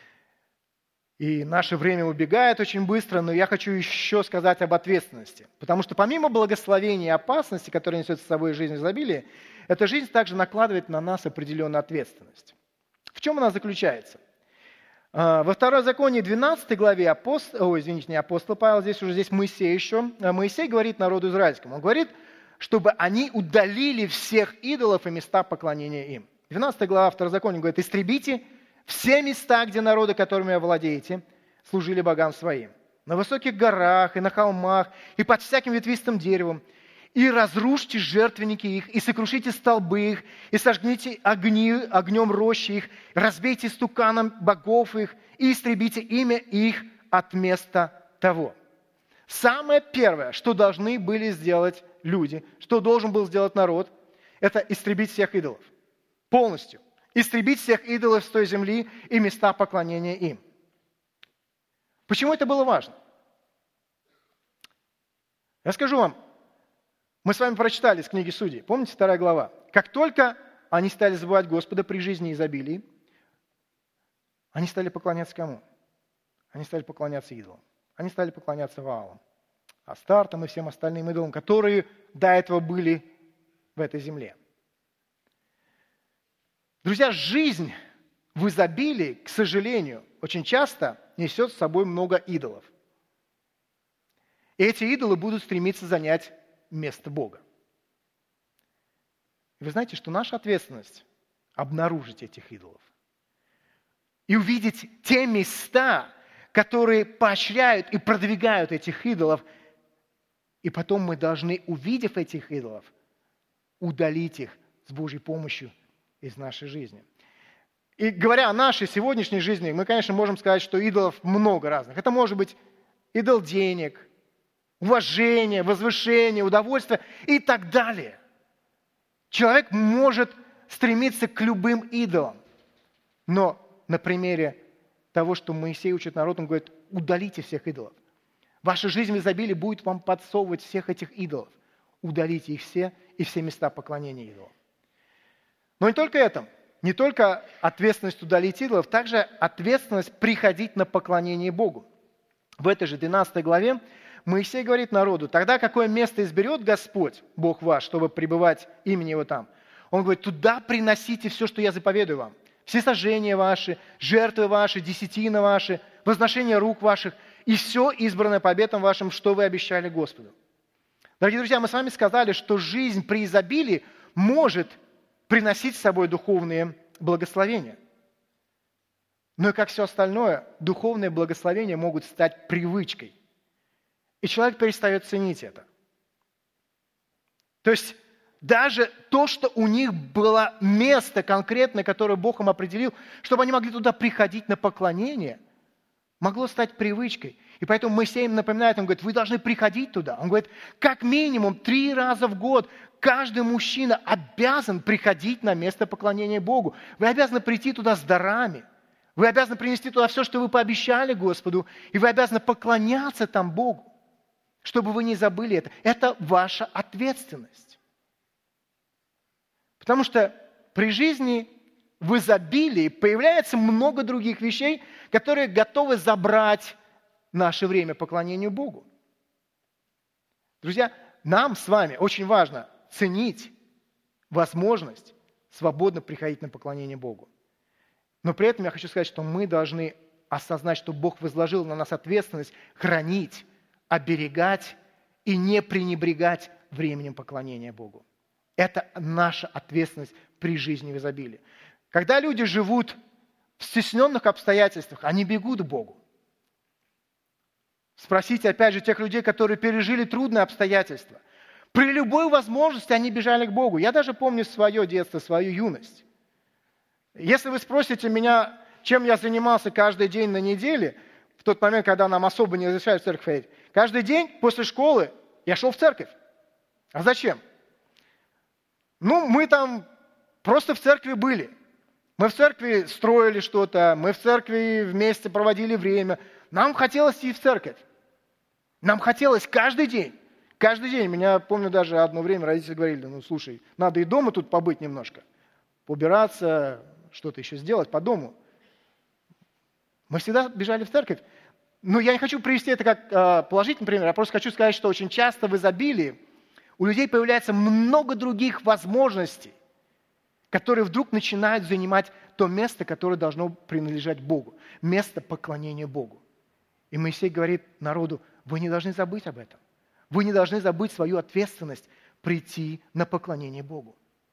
И наше время убегает очень быстро, но я хочу еще сказать об ответственности. Потому что помимо благословения и опасности, которые несет с собой жизнь в изобилии, эта жизнь также накладывает на нас определенную ответственность. В чем она заключается? Во Втором законе двенадцатой главе апостол, ой, извините, не апостол Павел, здесь уже здесь Моисей еще. Моисей говорит народу израильскому. Он говорит, чтобы они удалили всех идолов и места поклонения им. двенадцатая глава Второзакония говорит, истребите все места, где народы, которыми вы владеете, служили богам своим. На высоких горах и на холмах, и под всяким ветвистым деревом. И разрушьте жертвенники их, и сокрушите столбы их, и сожгните огни, огнем рощи их, разбейте стуканом богов их, и истребите имя их от места того. Самое первое, что должны были сделать люди, что должен был сделать народ, это истребить всех идолов. Полностью. Истребить всех идолов с той земли и места поклонения им. Почему это было важно? Я скажу вам, мы с вами прочитали из книги Судей, помните, вторая глава? Как только они стали забывать Господа при жизни и изобилии, они стали поклоняться кому? Они стали поклоняться идолам. Они стали поклоняться Ваалам, Астартам и всем остальным идолам, которые до этого были в этой земле. Друзья, жизнь в изобилии, к сожалению, очень часто несет с собой много идолов. И эти идолы будут стремиться занять место Бога. И вы знаете, что наша ответственность – обнаружить этих идолов. И увидеть те места, которые поощряют и продвигают этих идолов. И потом мы должны, увидев этих идолов, удалить их с Божьей помощью из нашей жизни. И говоря о нашей сегодняшней жизни, мы, конечно, можем сказать, что идолов много разных. Это может быть идол денег, уважения, возвышения, удовольствия и так далее. Человек может стремиться к любым идолам. Но на примере того, что Моисей учит народ, он говорит, удалите всех идолов. Ваша жизнь в изобилии будет вам подсовывать всех этих идолов. Удалите их все и все места поклонения идолам. Но не только это. Не только ответственность удалить идолов, также ответственность приходить на поклонение Богу. В этой же двенадцатой главе Моисей говорит народу, тогда какое место изберет Господь, Бог ваш, чтобы пребывать имени Его там? Он говорит, туда приносите все, что я заповедую вам. всесожжения ваши, жертвы ваши, десятины ваши, возношение рук ваших, и все избранное по обетам вашим, что вы обещали Господу. Дорогие друзья, мы с вами сказали, что жизнь при изобилии может приносить с собой духовные благословения. Но и как все остальное, духовные благословения могут стать привычкой. И человек перестает ценить это. То есть даже то, что у них было место конкретное, которое Бог им определил, чтобы они могли туда приходить на поклонение, могло стать привычкой. И поэтому Моисей им напоминает, он говорит, вы должны приходить туда. Он говорит, как минимум три раза в год каждый мужчина обязан приходить на место поклонения Богу. Вы обязаны прийти туда с дарами. Вы обязаны принести туда все, что вы пообещали Господу. И вы обязаны поклоняться там Богу, чтобы вы не забыли это. Это ваша ответственность. Потому что при жизни в изобилии появляется много других вещей, которые готовы забрать наше время поклонению Богу. Друзья, нам с вами очень важно ценить возможность свободно приходить на поклонение Богу. Но при этом я хочу сказать, что мы должны осознать, что Бог возложил на нас ответственность хранить, оберегать и не пренебрегать временем поклонения Богу. Это наша ответственность при жизни в изобилии. Когда люди живут в стесненных обстоятельствах, они бегут к Богу. Спросите, опять же, тех людей, которые пережили трудные обстоятельства. При любой возможности они бежали к Богу. Я даже помню свое детство, свою юность. Если вы спросите меня, чем я занимался каждый день на неделе, в тот момент, когда нам особо не разрешают в церковь ходить, каждый день после школы я шел в церковь. А зачем? Ну, мы там просто в церкви были. Мы в церкви строили что-то, мы в церкви вместе проводили время. Нам хотелось идти в церковь. Нам хотелось каждый день. Каждый день. Меня, помню, даже одно время родители говорили, ну, слушай, надо и дома тут побыть немножко. Убираться, что-то еще сделать по дому. Мы всегда бежали в церковь. Но я не хочу привести это как э, положительный пример. Я просто хочу сказать, что очень часто в изобилии у людей появляется много других возможностей, которые вдруг начинают занимать то место, которое должно принадлежать Богу. Место поклонения Богу. И Моисей говорит народу, вы не должны забыть об этом. Вы не должны забыть свою ответственность прийти на поклонение Богу.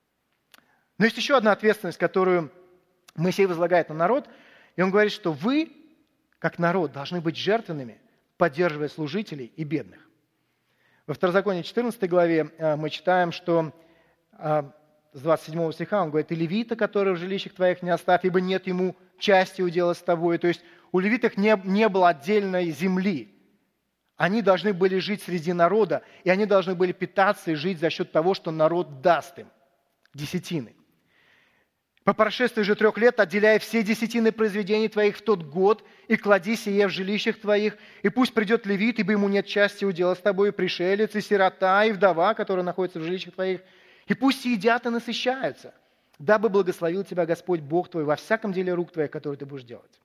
Но есть еще одна ответственность, которую Моисей возлагает на народ. И он говорит, что вы, как народ, должны быть жертвенными, поддерживая служителей и бедных. Во Второзаконии четырнадцатой главе мы читаем, что с двадцать седьмого стиха он говорит, «И левита, который в жилищах твоих не оставь, ибо нет ему части удела с тобой». То есть у левитов не, не было отдельной земли. Они должны были жить среди народа, и они должны были питаться и жить за счет того, что народ даст им. Десятины. «По прошествии же трех лет отделяй все десятины произведений твоих в тот год, и клади сие в жилищах твоих, и пусть придет левит, ибо ему нет части удела с тобой, и пришелец, и сирота, и вдова, которая находится в жилищах твоих, и пусть едят и насыщаются, дабы благословил тебя Господь Бог твой во всяком деле рук твоих, которые ты будешь делать».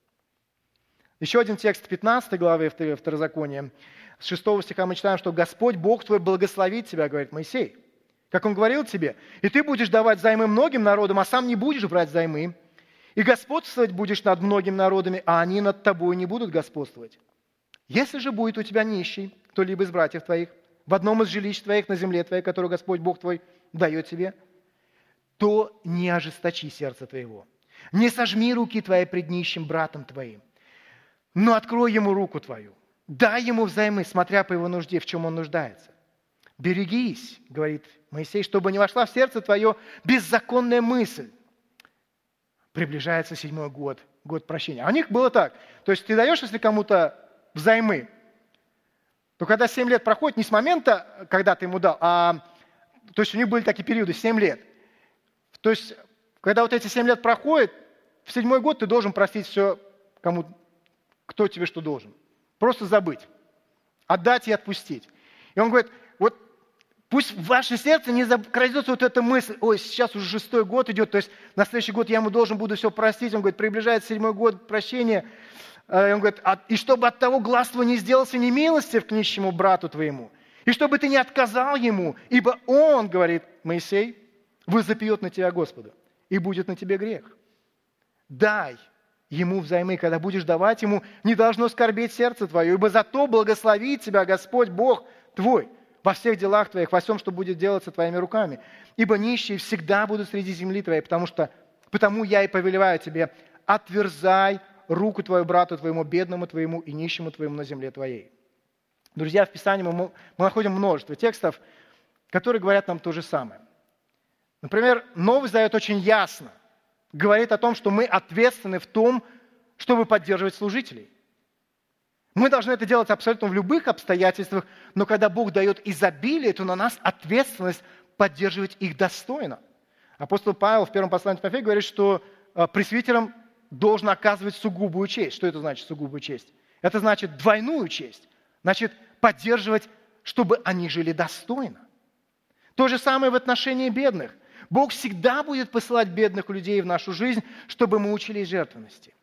Еще один текст пятнадцатой главы Второзакония. С шестого стиха мы читаем, что «Господь Бог твой благословит тебя», говорит Моисей. Как Он говорил тебе, «И ты будешь давать займы многим народам, а сам не будешь брать займы. И господствовать будешь над многими народами, а они над тобой не будут господствовать. Если же будет у тебя нищий, кто-либо из братьев твоих, в одном из жилищ твоих на земле твоей, которую Господь Бог твой дает тебе, то не ожесточи сердце твоего, не сожми руки твои пред нищим братом твоим, но открой ему руку твою, дай ему взаймы, смотря по его нужде, в чем он нуждается. Берегись, говорит Моисей, чтобы не вошла в сердце твое беззаконная мысль». Приближается седьмой год, год прощения. А у них было так. То есть ты даешь, если кому-то взаймы, то когда семь лет проходит, не с момента, когда ты ему дал, а то есть у них были такие периоды, семь лет. То есть когда вот эти семь лет проходят, в седьмой год ты должен простить все, кому, кто тебе что должен. Просто забыть, отдать и отпустить. И он говорит, вот пусть в ваше сердце не крадется вот эта мысль, ой, сейчас уже шестой год идет, то есть на следующий год я ему должен буду все простить. Он говорит, приближается седьмой год прощения. И он говорит, и чтобы от того глаз твой не сделался немилостив к нищему брату твоему, и чтобы ты не отказал ему, ибо он, говорит Моисей, возопьет на тебя Господу, и будет на тебе грех. дай ему взаймы. Когда будешь давать ему, не должно скорбеть сердце твое, ибо зато благословит тебя Господь Бог твой во всех делах твоих, во всем, что будет делаться твоими руками. Ибо нищие всегда будут среди земли твоей, потому что потому я и повелеваю тебе, отверзай руку твою брату твоему, бедному твоему и нищему твоему на земле твоей. Друзья, в Писании мы, мы находим множество текстов, которые говорят нам то же самое. Например, Новый Завет очень ясно говорит о том, что мы ответственны в том, чтобы поддерживать служителей. Мы должны это делать абсолютно в любых обстоятельствах, но когда Бог дает изобилие, то на нас ответственность поддерживать их достойно. Апостол Павел в первом послании к Тимофею говорит, что пресвитерам должен оказывать сугубую честь. Что это значит сугубую честь? Это значит двойную честь. Значит, поддерживать, чтобы они жили достойно. То же самое в отношении бедных. Бог всегда будет посылать бедных людей в нашу жизнь, чтобы мы учились жертвенности.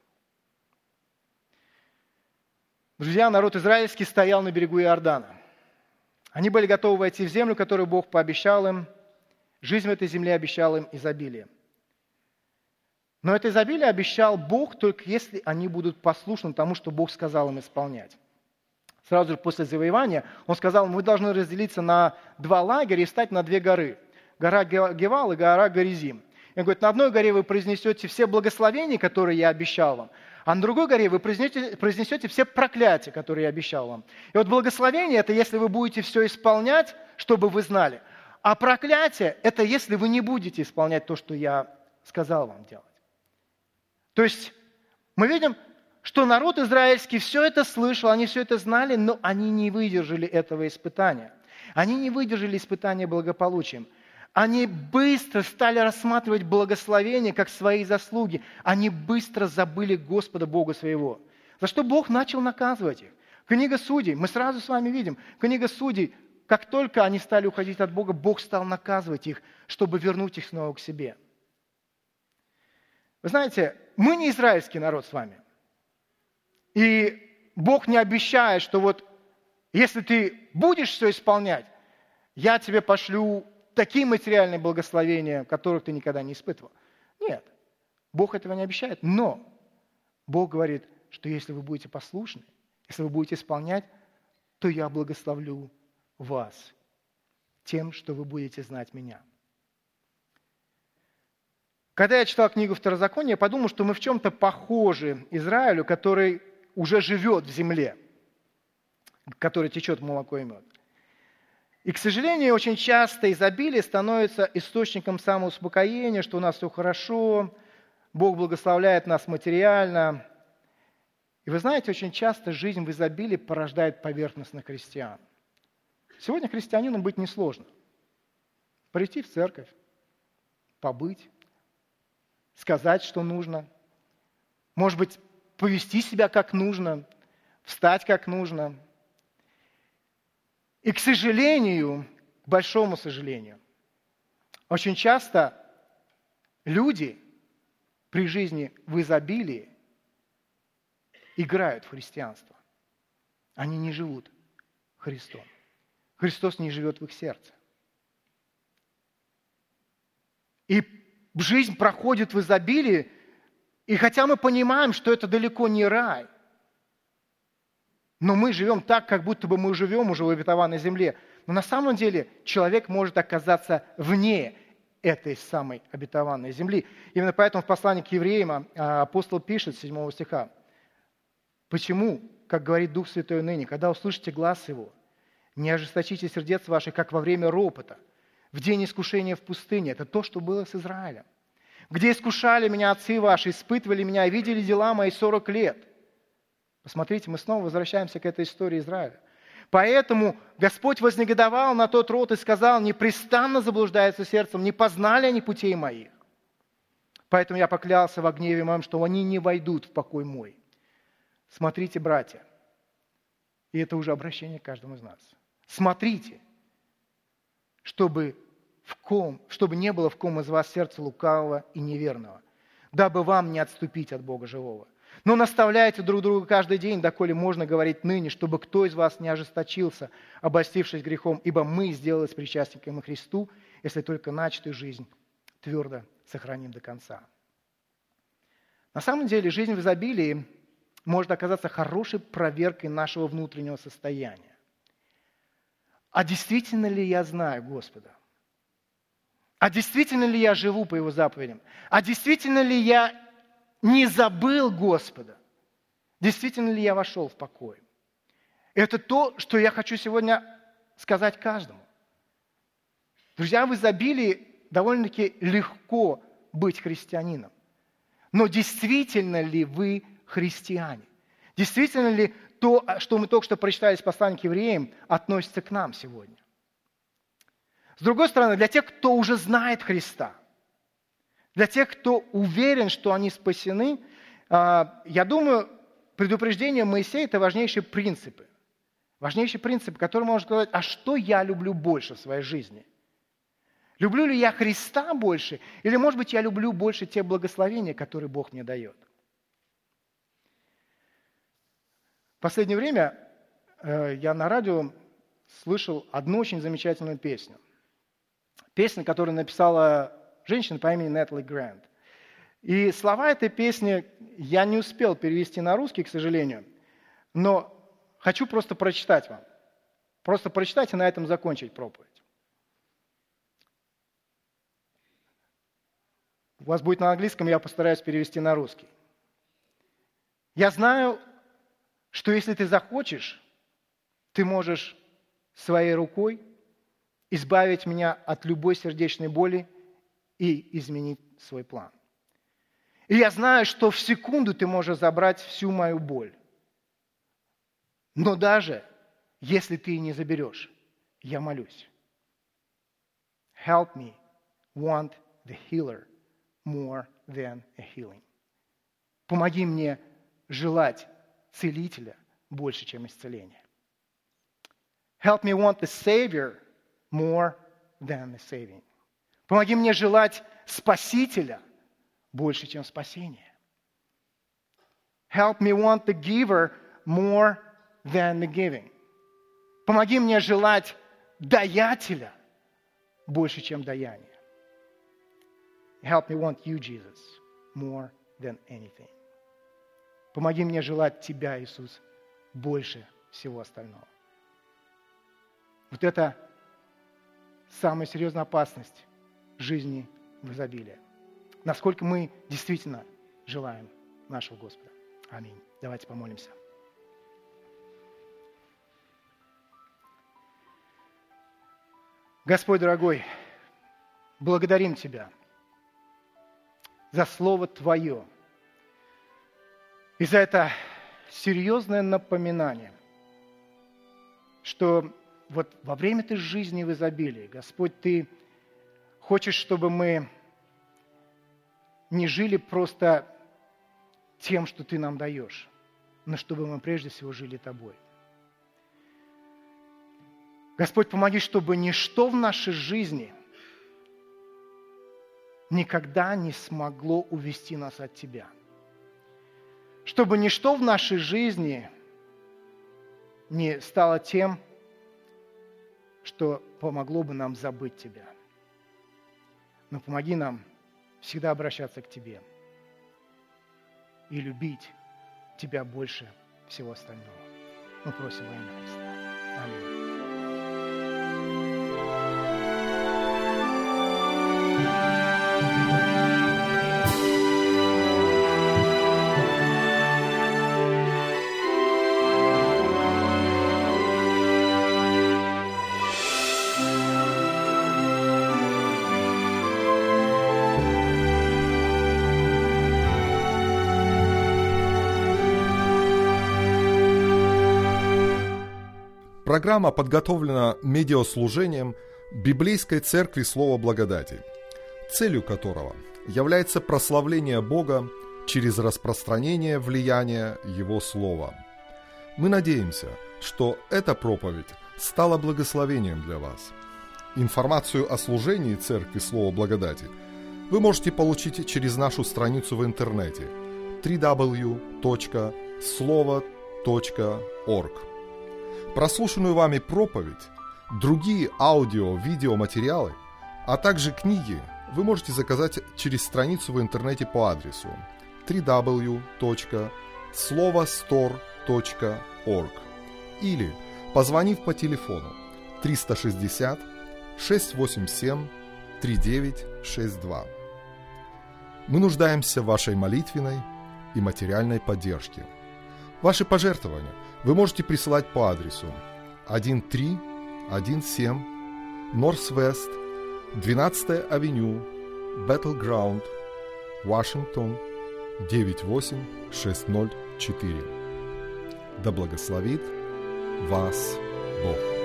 Друзья, народ израильский стоял на берегу Иордана. Они были готовы войти в землю, которую Бог пообещал им. Жизнь в этой земле обещал им изобилие. Но это изобилие обещал Бог, только если они будут послушны тому, что Бог сказал им исполнять. Сразу же после завоевания Он сказал, мы должны разделиться на два лагеря и встать на две горы. Гора Гевал и гора Горизим. И он говорит, на одной горе вы произнесете все благословения, которые я обещал вам, а на другой горе вы произнесете, произнесете все проклятия, которые я обещал вам. И вот благословение – это если вы будете все исполнять, чтобы вы знали. А проклятие – это если вы не будете исполнять то, что я сказал вам делать. То есть мы видим, что народ израильский все это слышал, они все это знали, но они не выдержали этого испытания. Они не выдержали испытания благополучием. Они быстро стали рассматривать благословение как свои заслуги. Они быстро забыли Господа Бога своего. За что Бог начал наказывать их. Книга Судей, мы сразу с вами видим, книга Судей, как только они стали уходить от Бога, Бог стал наказывать их, чтобы вернуть их снова к себе. Вы знаете, мы не израильский народ с вами. И Бог не обещает, что вот если ты будешь все исполнять, я тебе пошлю такие материальные благословения, которых ты никогда не испытывал. Нет, Бог этого не обещает, но Бог говорит, что если вы будете послушны, если вы будете исполнять, то я благословлю вас тем, что вы будете знать меня. Когда я читал книгу Второзакония, я подумал, что мы в чем-то похожи Израилю, который уже живет в земле, который течет молоко и мед. И, к сожалению, очень часто изобилие становится источником самоуспокоения, что у нас все хорошо, Бог благословляет нас материально. И вы знаете, очень часто жизнь в изобилии порождает поверхностных христиан. Сегодня христианином быть несложно. Прийти в церковь, побыть, сказать, что нужно, может быть, повести себя как нужно, встать как нужно. И, к сожалению, к большому сожалению, очень часто люди при жизни в изобилии играют в христианство. Они не живут Христом. Христос не живет в их сердце. И жизнь проходит в изобилии, и хотя мы понимаем, что это далеко не рай, но мы живем так, как будто бы мы живем уже в обетованной земле. Но на самом деле человек может оказаться вне этой самой обетованной земли. Именно поэтому в послании к евреям апостол пишет с седьмого стиха. «Почему, как говорит Дух Святой ныне, когда услышите глас Его, не ожесточите сердец ваших, как во время ропота, в день искушения в пустыне». Это то, что было с Израилем. «Где искушали меня отцы ваши, испытывали меня и видели дела мои сорок лет». Посмотрите, мы снова возвращаемся к этой истории Израиля. «Поэтому Господь вознегодовал на тот род и сказал, непрестанно заблуждаются сердцем, не познали они путей моих. Поэтому я поклялся во гневе моем, что они не войдут в покой мой». Смотрите, братья, и это уже обращение к каждому из нас. Смотрите, чтобы, в ком, чтобы не было в ком из вас сердца лукавого и неверного, дабы вам не отступить от Бога живого. Но наставляйте друг друга каждый день, доколе можно говорить ныне, чтобы кто из вас не ожесточился, обольстившись грехом, ибо мы сделались причастниками Христу, если только начатую жизнь твердо сохраним до конца. На самом деле жизнь в изобилии может оказаться хорошей проверкой нашего внутреннего состояния. А действительно ли я знаю Господа? А действительно ли я живу по Его заповедям? А действительно ли я не забыл Господа? Действительно ли я вошел в покой? Это то, что я хочу сегодня сказать каждому. Друзья, в изобилии довольно-таки легко быть христианином. Но действительно ли вы христиане? Действительно ли то, что мы только что прочитали из послания к евреям, относится к нам сегодня? С другой стороны, для тех, кто уже знает Христа, для тех, кто уверен, что они спасены, я думаю, предупреждение Моисея – это важнейшие принципы. Важнейший принцип, который можно сказать, а что я люблю больше в своей жизни? Люблю ли я Христа больше? Или, может быть, я люблю больше те благословения, которые Бог мне дает? В последнее время э, я на радио слышал одну очень замечательную песню. Песню, которую написала женщина по имени Нэтали Грант. И слова этой песни я не успел перевести на русский, к сожалению, но хочу просто прочитать вам. Просто прочитать и на этом закончить проповедь. У вас будет на английском, я постараюсь перевести на русский. Я знаю, что если ты захочешь, ты можешь своей рукой избавить меня от любой сердечной боли и изменить свой план. И я знаю, что в секунду ты можешь забрать всю мою боль. Но даже если ты и не заберешь, я молюсь. Help me want the healer more than a healing. Помоги мне желать целителя больше, чем исцеление. Help me want the Savior more than the saving. Помоги мне желать Спасителя больше, чем спасение. Help me want the giver more than the giving. Помоги мне желать даятеля больше, чем даяние. Help me want you, Jesus, more than anything. Помоги мне желать Тебя, Иисус, больше всего остального. Вот это самая серьезная опасность жизни в изобилии. Насколько мы действительно желаем нашего Господа. Аминь. Давайте помолимся. Господь дорогой, благодарим Тебя за Слово Твое и за это серьезное напоминание, что вот во время Ты жизни в изобилии, Господь, Ты хочешь, чтобы мы не жили просто тем, что Ты нам даешь, но чтобы мы прежде всего жили Тобой. Господь, помоги, чтобы ничто в нашей жизни никогда не смогло увести нас от Тебя. Чтобы ничто в нашей жизни не стало тем, что помогло бы нам забыть Тебя. Но помоги нам всегда обращаться к Тебе и любить Тебя больше всего остального. Мы просим во имя Христа. Аминь. Программа подготовлена медиаслужением Библейской Церкви Слова Благодати, целью которого является прославление Бога через распространение влияния Его Слова. Мы надеемся, что эта проповедь стала благословением для вас. Информацию о служении Церкви Слова Благодати вы можете получить через нашу страницу в интернете дабл ю дабл ю дабл ю точка слово точка орг. Прослушанную вами проповедь, другие аудио-видеоматериалы, а также книги вы можете заказать через страницу в интернете по адресу дабл ю дабл ю дабл ю точка словостор точка орг или позвонив по телефону триста шестьдесят шестьсот восемьдесят семь тридцать девять шестьдесят два. Мы нуждаемся в вашей молитвенной и материальной поддержке. Ваши пожертвования вы можете присылать по адресу тысяча триста семь Норс-Вест, двенадцатая авеню, Battleground, Вашингтон, девять восемь шесть ноль четыре. Да благословит вас Бог.